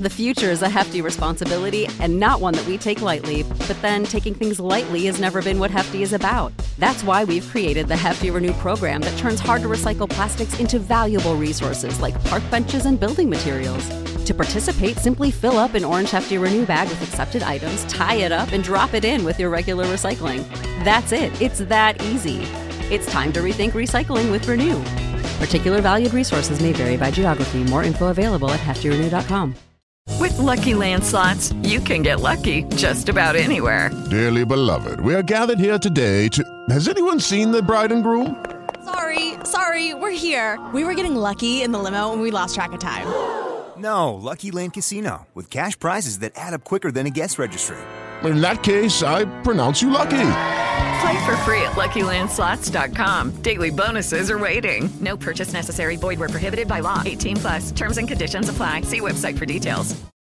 The future is a hefty responsibility and not one that we take lightly, but then taking things lightly has never been what Hefty is about. That's why we've created the Hefty Renew program that turns hard-to-recycle plastics into valuable resources like park benches and building materials. To participate, simply fill up an orange Hefty Renew bag with accepted items, tie it up, and drop it in with your regular recycling. That's it. It's that easy. It's time to rethink recycling with Renew. Particular valued resources may vary by geography. More info available at heftyrenew.com. With Lucky Land Slots, you can get lucky just about anywhere. Dearly beloved, we are gathered here today to... Has anyone seen the bride and groom? Sorry, we're here. We were getting lucky in the limo and we lost track of time. No, Lucky Land Casino, with cash prizes that add up quicker than a guest registry. In that case, I pronounce you lucky. Play for free at LuckyLandSlots.com. Daily bonuses are waiting. No purchase necessary. Void where prohibited by law. 18+. Terms and conditions apply. See website for details.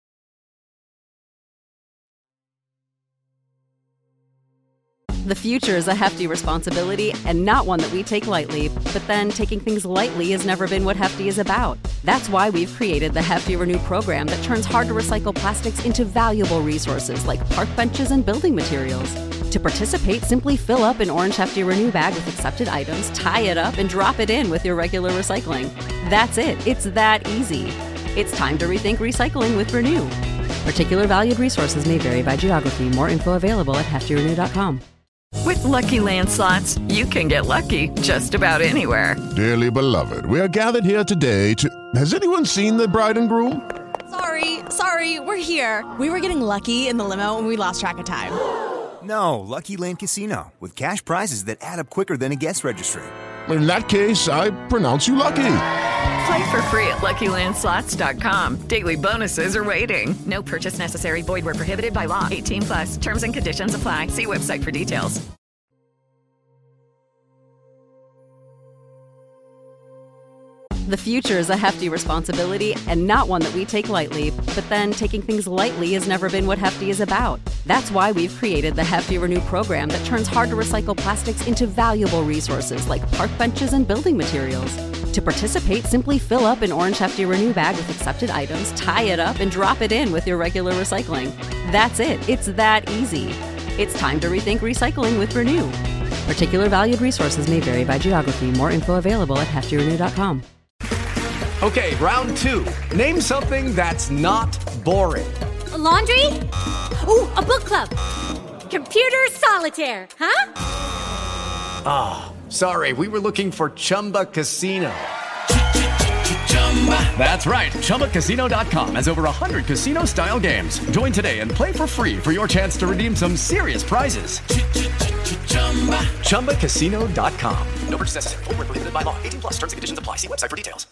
The future is a hefty responsibility and not one that we take lightly, but then taking things lightly has never been what Hefty is about. That's why we've created the Hefty Renew program that turns hard-to-recycle plastics into valuable resources like park benches and building materials. To participate, simply fill up an orange Hefty Renew bag with accepted items, tie it up, and drop it in with your regular recycling. That's it. It's that easy. It's time to rethink recycling with Renew. Particular valued resources may vary by geography. More info available at heftyrenew.com. With Lucky Land Slots, you can get lucky just about anywhere. Dearly beloved, we are gathered here today to... Has anyone seen the bride and groom? Sorry, we're here. We were getting lucky in the limo and we lost track of time. No, Lucky Land Casino, with cash prizes that add up quicker than a guest registry. In that case, I pronounce you lucky. Play for free at LuckyLandSlots.com. Daily bonuses are waiting. No purchase necessary. Void where prohibited by law. 18+. Terms and conditions apply. See website for details. The future is a hefty responsibility and not one that we take lightly, but then taking things lightly has never been what Hefty is about. That's why we've created the Hefty Renew program that turns hard-to-recycle plastics into valuable resources like park benches and building materials. To participate, simply fill up an orange Hefty Renew bag with accepted items, tie it up, and drop it in with your regular recycling. That's it. It's that easy. It's time to rethink recycling with Renew. Particular valued resources may vary by geography. More info available at heftyrenew.com. Okay, round two. Name something that's not boring. A laundry? Ooh, a book club. Computer solitaire, huh? Ah, sorry, we were looking for Chumba Casino. That's right, ChumbaCasino.com has over 100 casino-style games. Join today and play for free for your chance to redeem some serious prizes. ChumbaCasino.com. No purchase necessary. Void where prohibited by law. 18+. Terms and conditions apply. See website for details.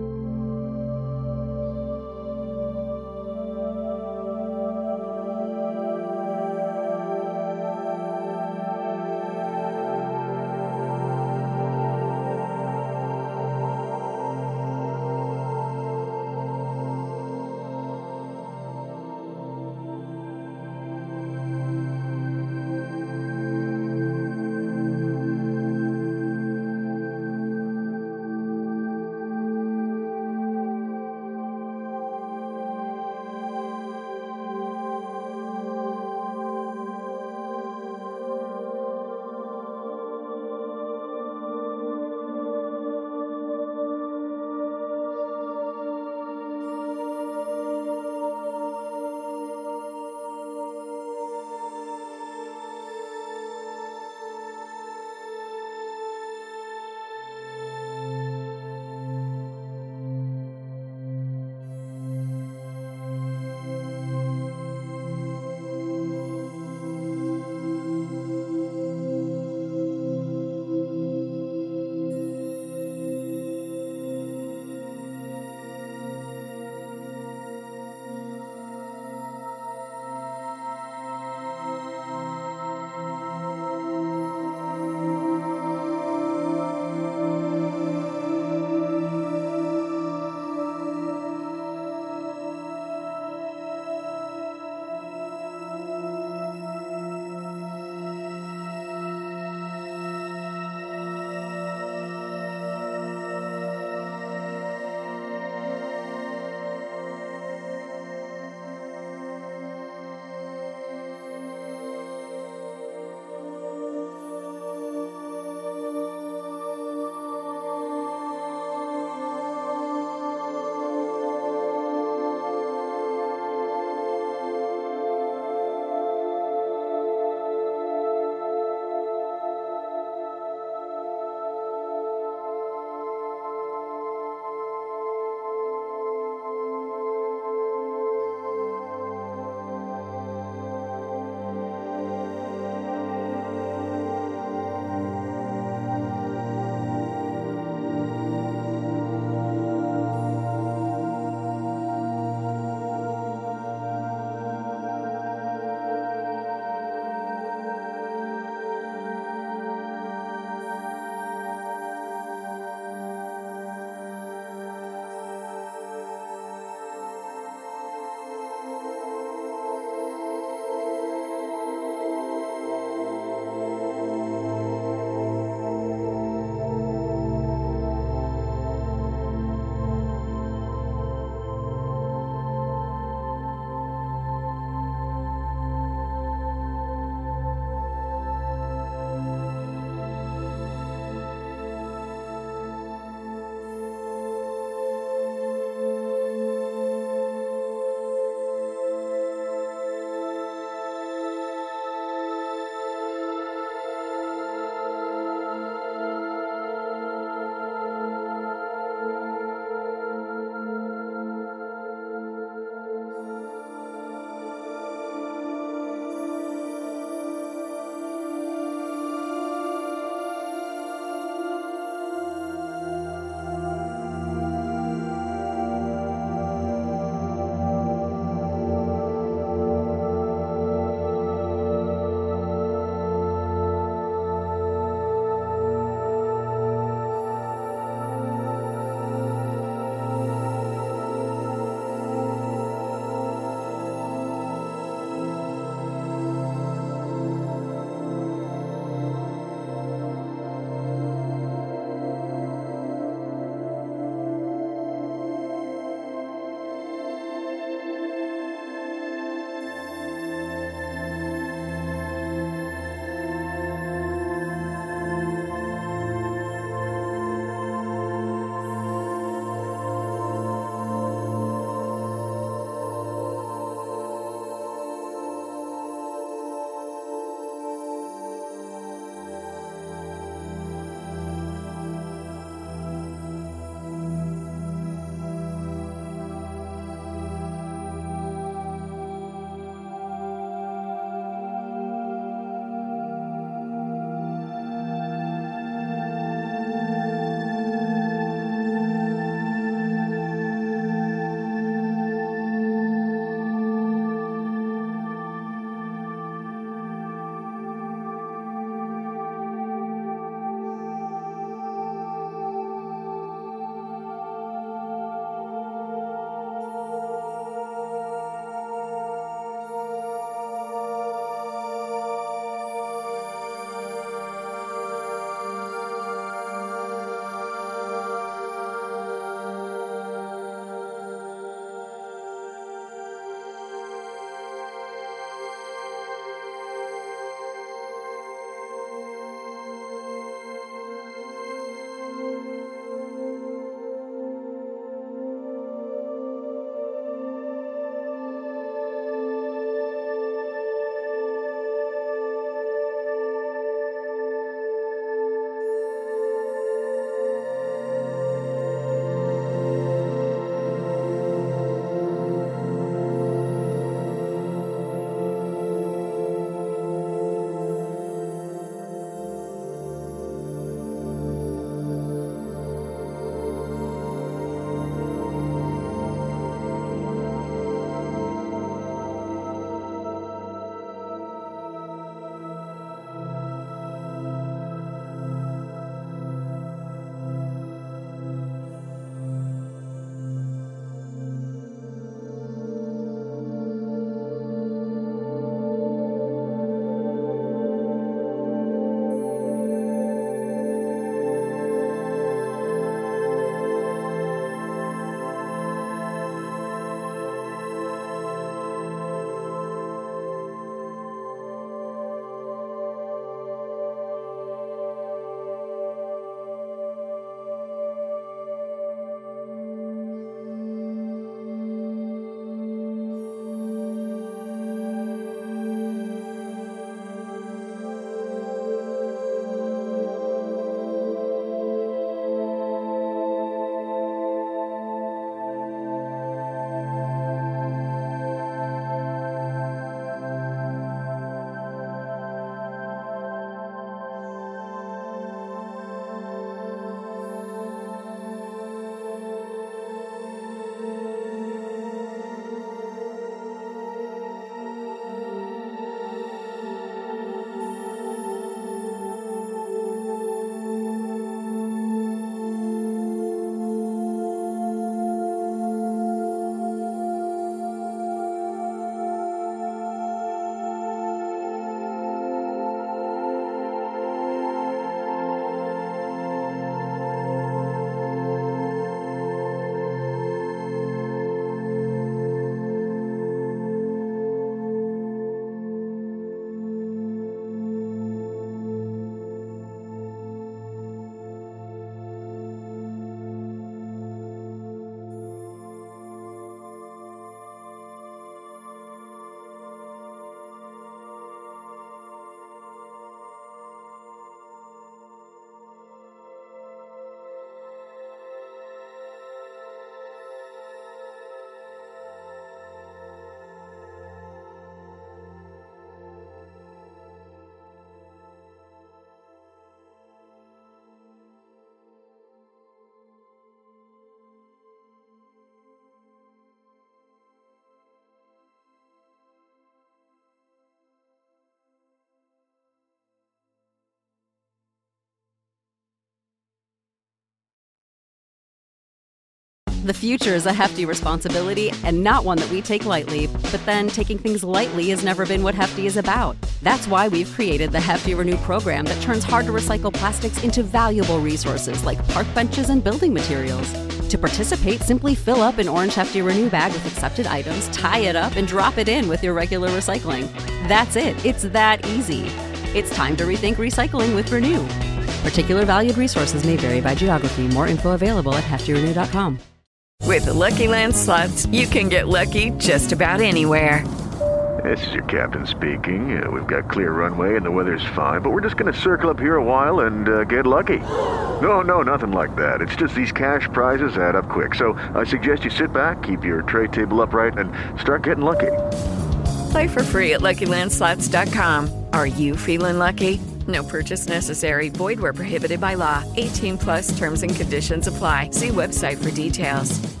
The future is a hefty responsibility and not one that we take lightly, but then taking things lightly has never been what Hefty is about. That's why we've created the Hefty Renew program that turns hard-to-recycle plastics into valuable resources like park benches and building materials. To participate, simply fill up an orange Hefty Renew bag with accepted items, tie it up, and drop it in with your regular recycling. That's it. It's that easy. It's time to rethink recycling with Renew. Particular valued resources may vary by geography. More info available at heftyrenew.com. With the Lucky Land Slots, you can get lucky just about anywhere. This is your captain speaking. We've got clear runway and the weather's fine, but we're just going to circle up here a while and get lucky. No, nothing like that. It's just these cash prizes add up quick. So I suggest you sit back, keep your tray table upright, and start getting lucky. Play for free at LuckyLandSlots.com. Are you feeling lucky? No purchase necessary. Void where prohibited by law. 18+ terms and conditions apply. See website for details.